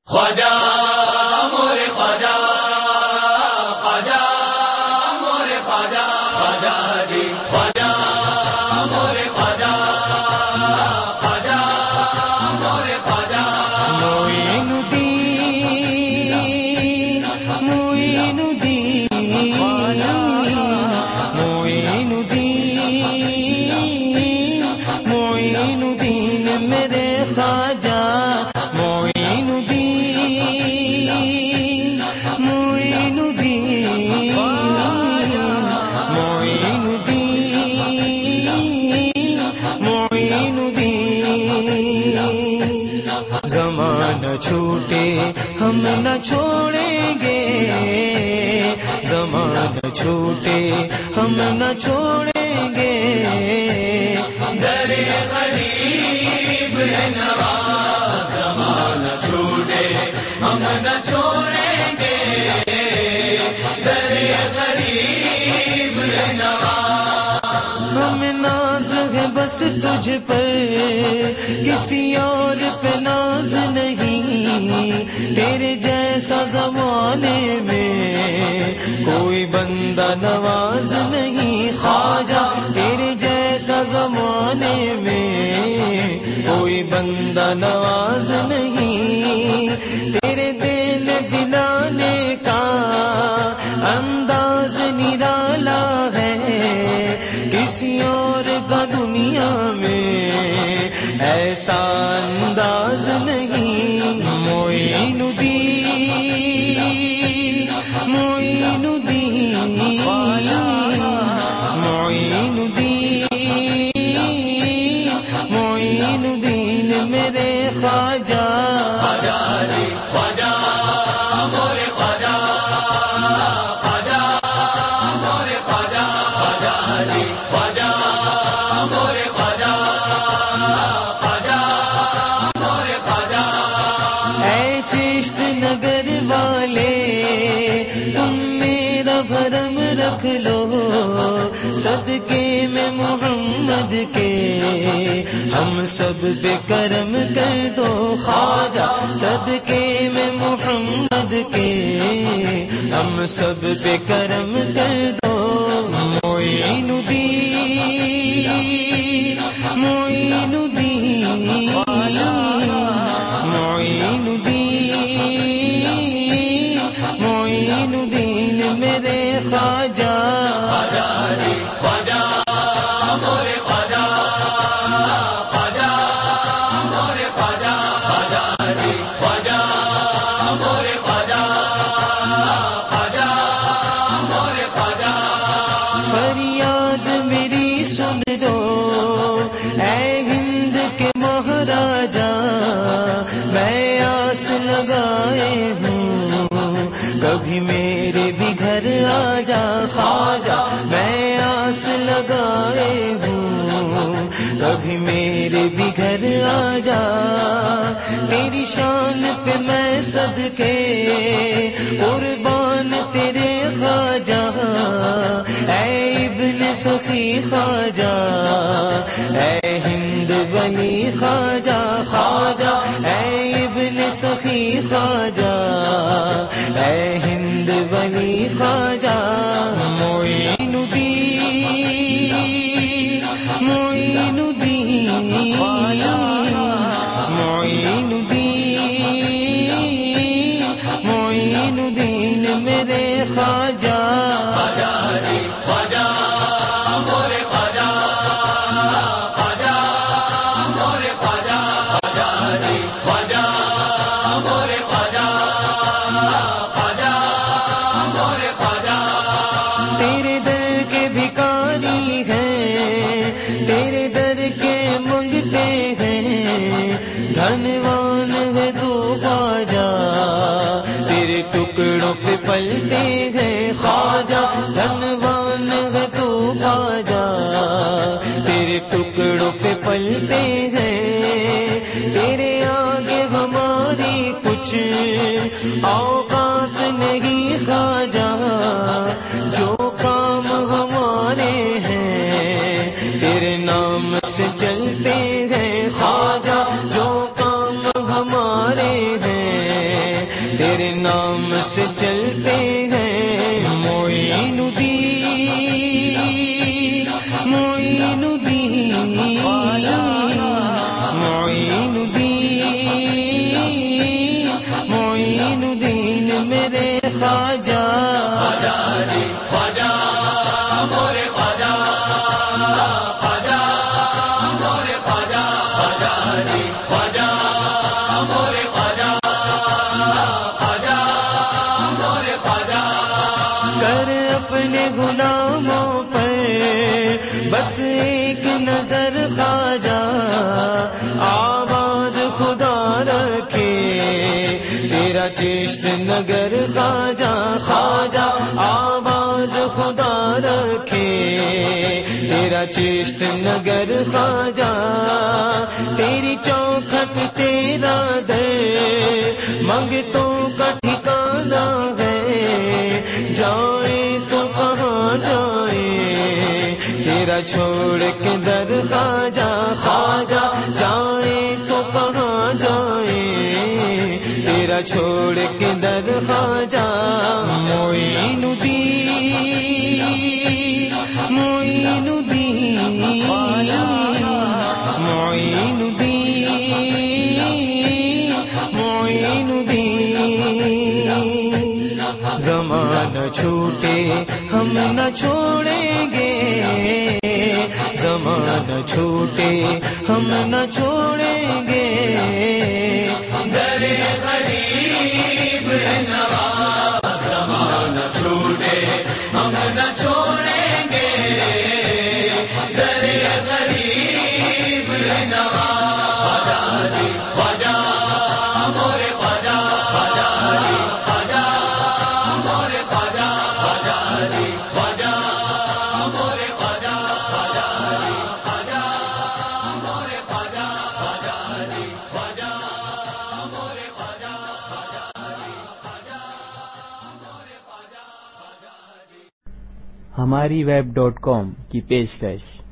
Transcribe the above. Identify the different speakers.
Speaker 1: خواجہ مورے خواجہ، خواجہ مورے خواجہ، خواجہ جی خواجہ مورے خواجہ، خواجہ مورے خواجہ،
Speaker 2: معین الدین، معین الدین، معین الدین، معین الدین میرے خواجہ، معین الدین، معین الدین، معین الدین، معین الدین، زمانہ چھوٹے ہم نہ چھوڑیں گے، زمانہ چھوٹے ہم نہ چھوڑیں گے،
Speaker 1: در غریب نواز زمانہ چھوٹے ہم نہ چھوڑیں گے، در غریب نواز
Speaker 2: ہم ناز ہے بس تجھ پر، کسی اور پہ ناز نہیں، تیرے جیسا زمانے میں کوئی بندہ نواز نہیں، خواجہ تیرے جیسا زمانے میں کوئی بندہ نواز نہیں، تیرے دین دلانے کا انداز نرالا ہے، کسی اور کا دنیا میں ایسا انداز نہیں، معین الدین، معین الدین، معین الدین، معین الدین میرے خواجہ،
Speaker 1: خواجہ جی خواجہ مورے خواجہ، خواجہ مورے خواجہ، خواجہ جی خواجہ مورے خواجہ، خواجہ مورے خواجہ،
Speaker 2: اے چشت نگر والے تم میرا بھرم رکھ لو، صدقے میں محمد کے ہم سب پہ کرم کر دو، خواجہ صدقے میں محمد کے ہم سب پہ کرم کر دو، معین الدین، معین الدین، معین الدین، معین الدین میرے خواجہ،
Speaker 1: خواجہ جی خواجہ مورے خواجہ، خواجہ مورے خواجہ، خواجہ جی خواجہ مورے خواجہ، خواجہ مورے خواجہ،
Speaker 2: فریاد میری سن دو اے ہند کے مہاراجا، میں آس لگائے ہوں کبھی میرے بھی گھر آ جا، خواجہ میں آس لگائے ہوں کبھی میرے بھی گھر آ جا، تیری شان پہ میں صدقے قربان تیرے خواجہ، اے ابن سخی خواجہ، اے ہند ولی خواجہ، خواجہ اے ابن سخی خواجہ، اے ہند ولی خواجہ، معین الدین، معین الدین، معین الدین، معین الدین میرے خواجہ،
Speaker 1: خواجہ جی خواجہ مورے خواجہ، خواجہ مورے خواجہ، خواجہ جی خواجہ مورے خواجہ، خواجہ مورے خواجہ،
Speaker 2: تیرے در کے بھکاری ہیں، تیرے در کے منگتے ہیں، دھنوان ہے تو خواجہ، تیرے ٹکڑوں پہ پلتے ہیں، خواجہ دھنوان ہے تو خواجہ، تیرے ٹکڑوں پہ پلتے ہیں، تیرے آگے ہماری کچھ اوقات نہیں خواجہ، جو کام ہمارے ہیں تیرے نام سے چلتے ہیں، خواجہ جو کام ہمارے ہیں نام سے چلتے ہیں معین الدین معین الدین معین الدین معین الدین میرے خواجہ
Speaker 1: خواجہ جی خواجہ مورے خواجہ خواجہ مورے خواجہ خواجہ جی خواجہ مورے خواجہ خواجہ مورے خواجہ
Speaker 2: کر اپنے غلاموں پر بس ایک نظر خواجہ آباد خدا رکھے تیرا چشت نگر خواجہ خواجہ آباد خدا رکھے تیرا چشت نگر خواجہ تیری چوکھٹ تیرا در منگتوں کا ٹھکانہ ہے جائے تو کہاں جائے تیرا چھوڑ کے در خواجہ خواجہ جائے تو کہاں جائے تیرا چھوڑ کے در خواجہ معین الدین معین الدین معین الدین معین الدین زمانہ چھوٹے ہم نہ چھوڑیں گے زمانہ چھوٹے ہم نہ چھوڑیں گے
Speaker 1: در غریب نواز زمانہ چھوٹے ہم نہ چھوڑیں گے در غریب نواز خواجہ جی خواجہ مورے خواجہ خواجہ جی خواجہ مورے خواجہ خواجہ جی خواجہ مورے خواجہ خواجہ جی خواجہ مورے خواجہ خواجہ جی خواجہ مورے خواجہ خواجہ جی خواجہ مورے خواجہ خواجہ جی
Speaker 3: ہماری web.com کی پیشکش